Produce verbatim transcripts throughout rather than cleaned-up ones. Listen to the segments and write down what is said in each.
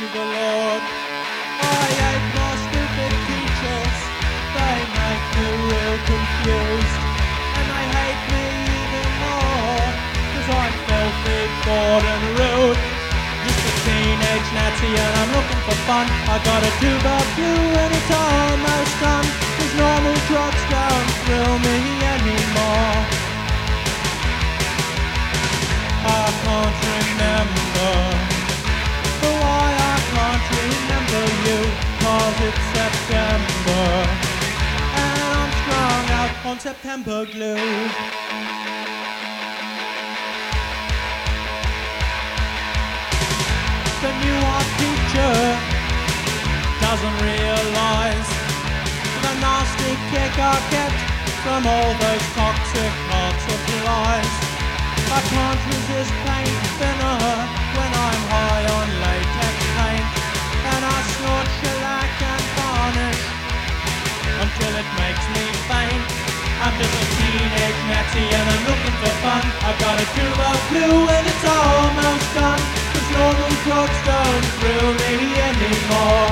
the Lord. I hate my stupid teachers, they make me real confused. And they hate me even more, cause I'm filthy, bored and rude. Just a teenage Nazi and I'm looking for fun. I got a tube of blue and it's almost done, cause normal drugs don't thrill me anymore. I can't remember but why I can't remember you, cause it's September and I'm strung out on September glue. The new art teacher doesn't realise the nasty kick I get from all those toxic multiplies. I can't resist paint thinner when I'm high on latex paint, and I snort shellac and varnish until it makes me faint. I'm just a teenage Nazi and I'm looking for fun. I've got a tube of blue and it's almost done, cause normal drugs don't thrill me anymore.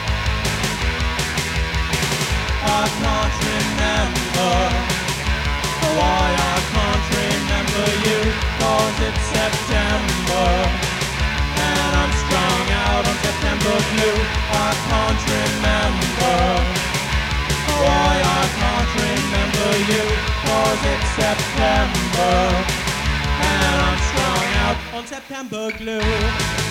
I can't remember why I can't remember you, cause it's September and I'm strung out on September glue. I can't remember why I can't remember you, cause it's September and I'm strung out on September glue.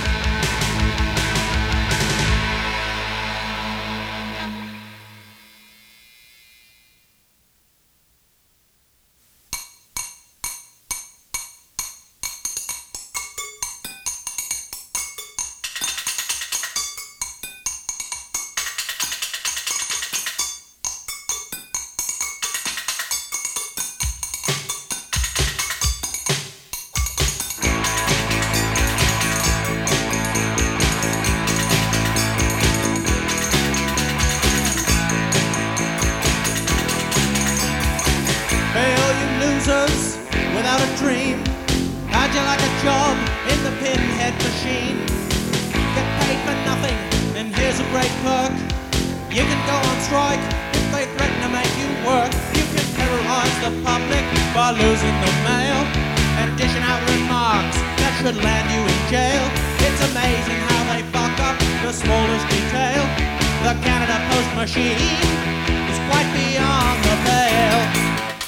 Without a dream, how'd you like a job in the pinhead machine? Get paid for nothing, and here's a great perk. You can go on strike if they threaten to make you work. You can terrorize the public by losing the mail and dishing out remarks that should land you in jail. It's amazing how they fuck up the smallest detail. The Canada Post machine is quite beyond the pale.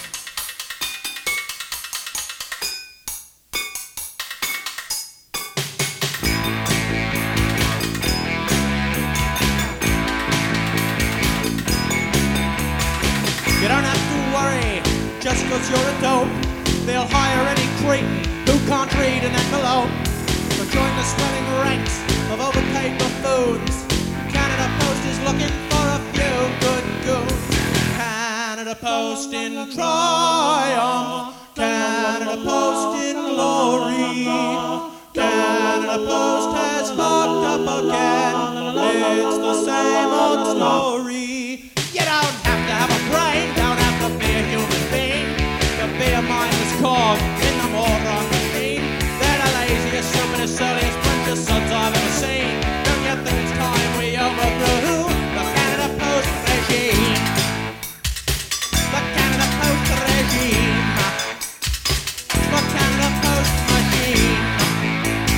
You don't have to worry, just cause you're a dope. They'll hire any cretin who can't read an envelope. So join the swelling ranks of overpaid buffoons. Canada Post is looking for a few good goons. Canada Post in triumph, Canada Post in glory. Canada Post has fucked up again, it's the same old story. You don't have to have a brain, don't have to be a human being to be a mindless cog in the moron machine. They're the laziest, stupidest, silliest bunch of suds I've ever seen. Don't you think it's time we overthrew the Canada Post regime? The Canada Post regime. The Canada Post machine.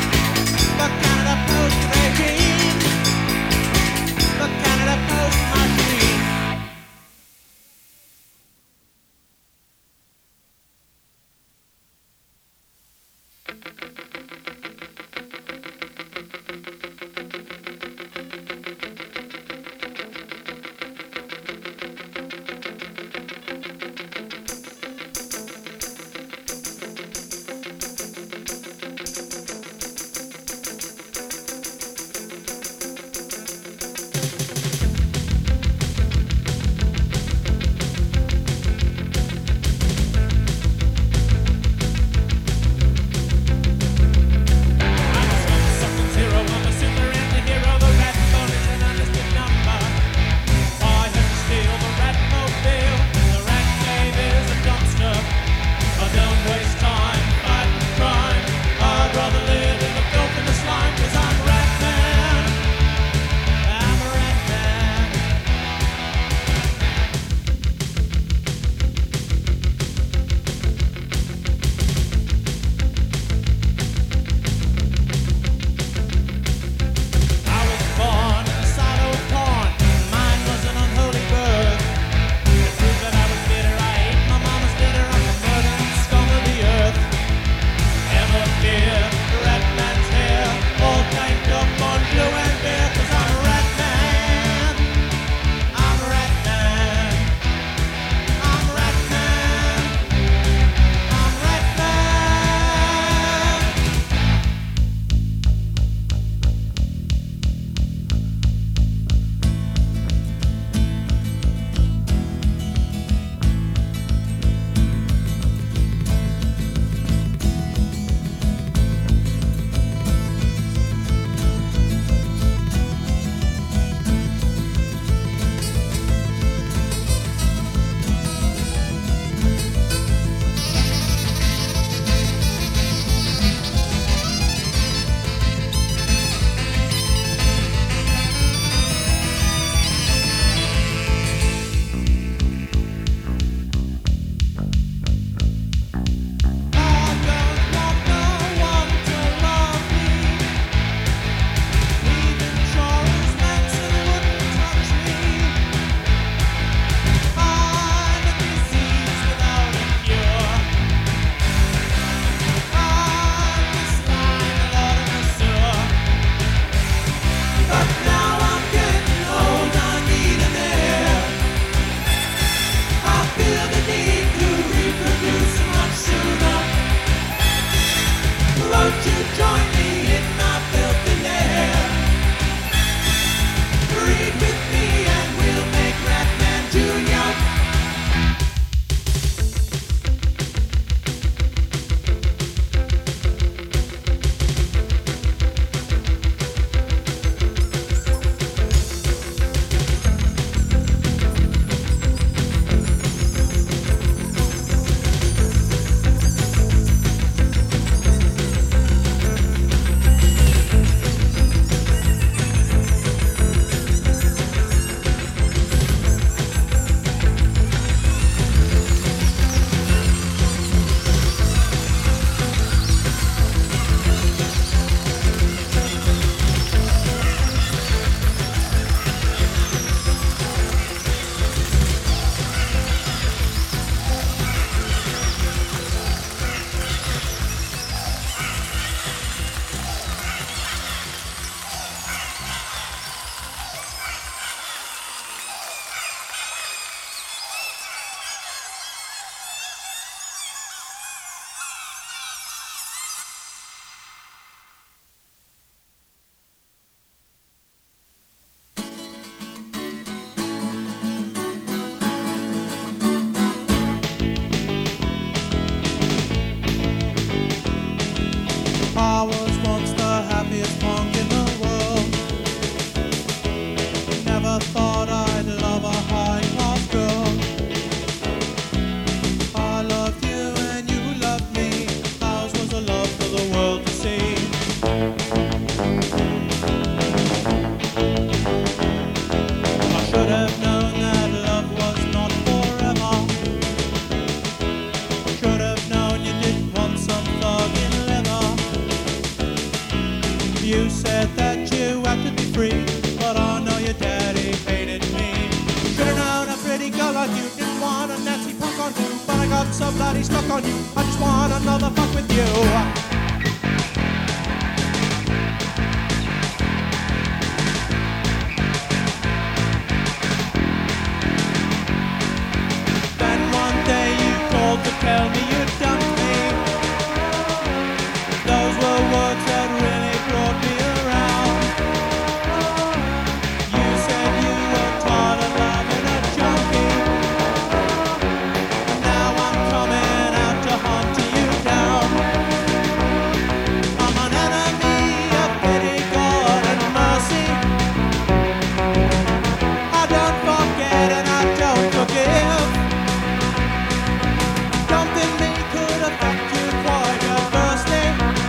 The Canada Post regime. The Canada Post machine. Won't you join me in my filthy lair? Breed with me and we'll make Ratman Junior I was once the happiest punk in the world. Never thought I'd love a high-class girl. I loved you and you loved me. Ours was a love for the world to see. I should have known that love was not forever. Should have known you didn't want some thug in leather. You said that you had to be free, but I know your daddy hated me. Should've known a pretty girl like you didn't want a nasty punk on you, but I got so bloody stuck on you. I just want another fuck with you. Then one day you called to tell me you dumped me. Those were words that really brought me around. You said you were tired of loving a junkie. Now I'm coming out to hunt you down. I'm an enemy of pity, God, and mercy. I don't forget and I don't forgive. Dumping me could affect you quite adversely.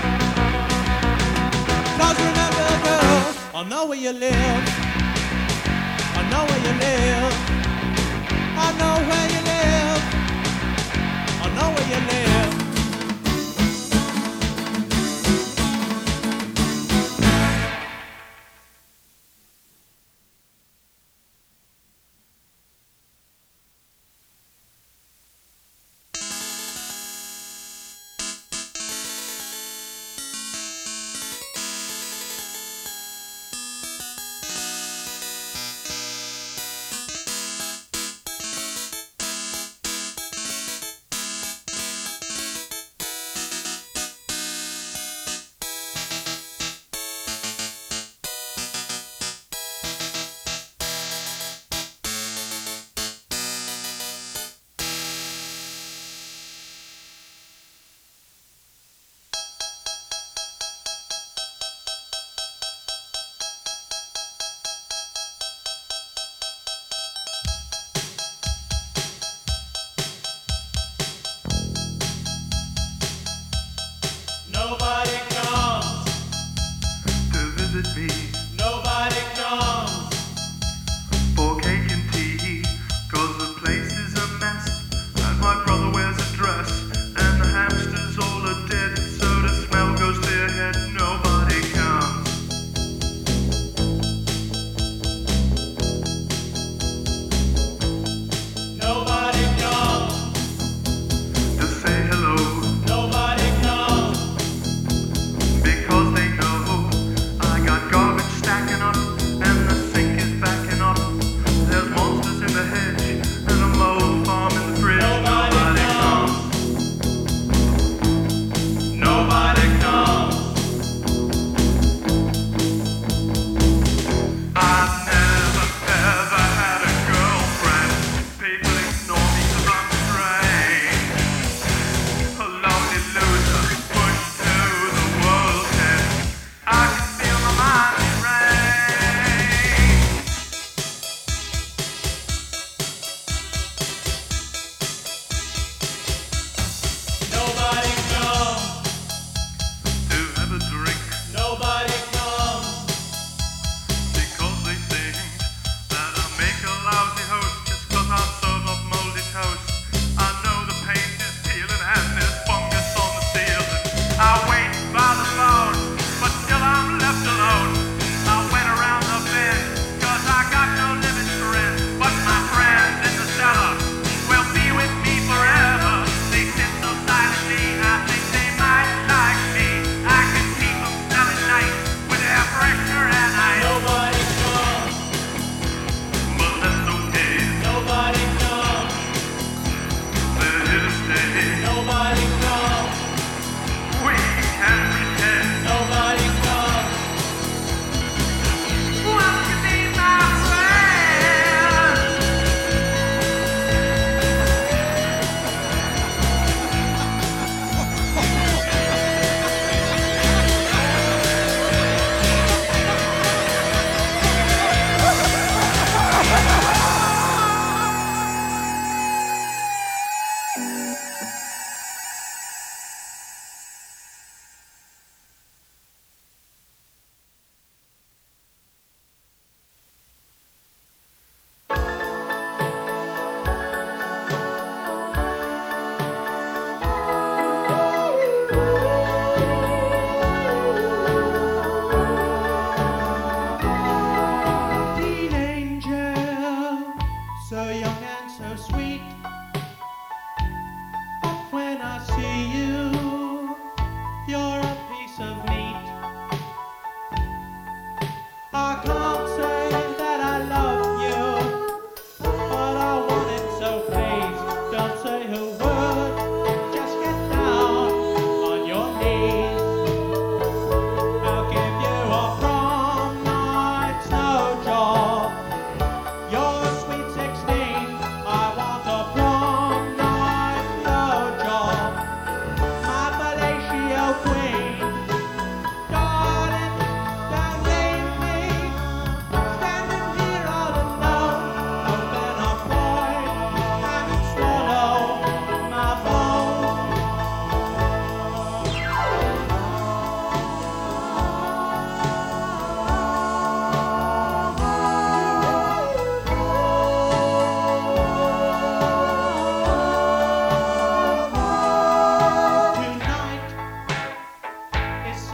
Cause remember, girl, I know where you live. I know where you live. I know where you live. I know where you live. Nobody comes to visit me Nobody comes for cake and tea, cause the place is a mess, and my brother wears a dress, and the hamsters all are dead, so the smell goes to your head. Nobody comes. Nobody comes To say hello, Nobody comes because they know I got garbage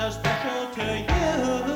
so special to you.